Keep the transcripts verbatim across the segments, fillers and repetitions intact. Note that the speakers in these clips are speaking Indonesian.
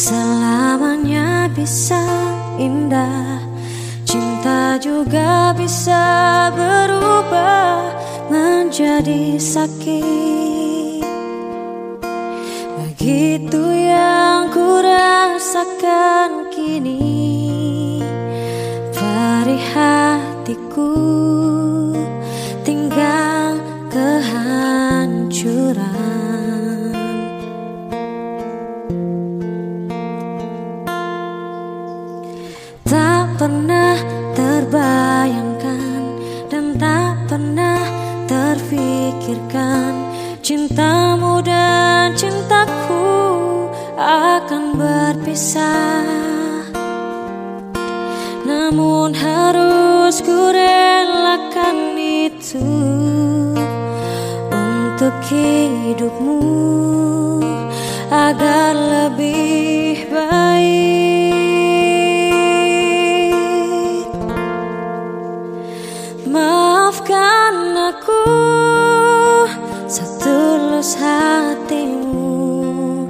selamanya bisa indah. Cinta juga bisa berubah menjadi sakit. Begitu yang ku rasakan kini. Perih hatiku tinggal kehancuran. Tak pernah terbayangkan dan tak pernah terfikirkan cintamu dan cintaku akan berpisah. Namun harus ku relakan itu untuk hidupmu agar lebih baik. Maafkan aku setulus hatimu.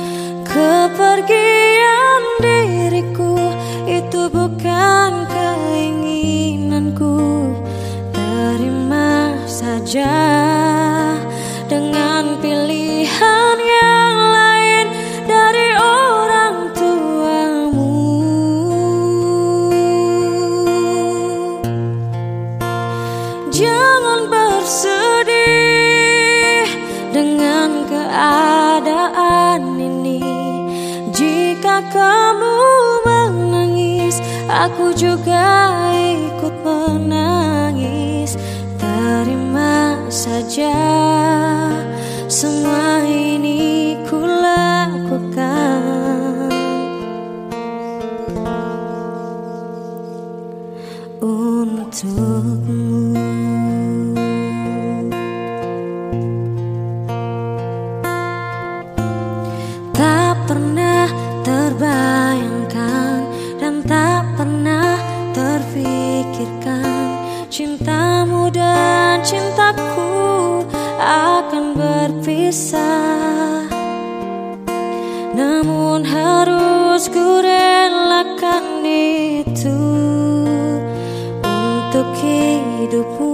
Kepergian diriku itu bukan keinginanku. Terima saja dengan pilihan yang lain dari orang tuamu. Jangan bersedih dengan keadaan ini. Jika kamu menangis, aku juga ikut menangis. Terima saja semua ini ku lakukan untukmu. Tak pernah terbayangkan dan tak pernah terfikirkan cintamu dan cintaku akan berpisah. Namun harus ku relakan itu untuk hidupmu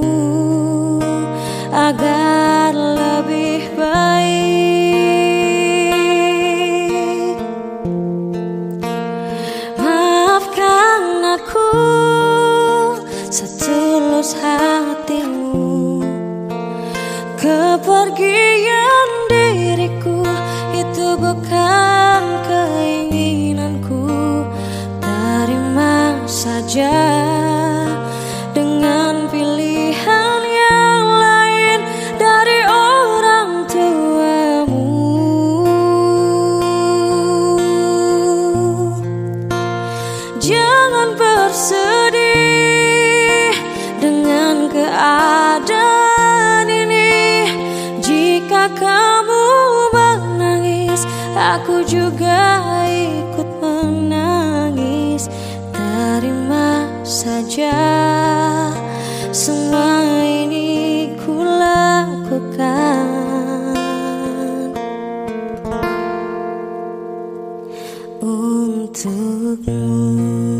agar lebih baik. Maafkan aku setulus hatimu. Kepergian diriku itu bukan keinginanku. Terima saja dengan pilihan yang lain dari orang tuamu. Jangan bersedih dengan keadaan ini. Jika kamu menangis, aku juga ikut menangis. Terima saja semua ini ku lakukan untukmu.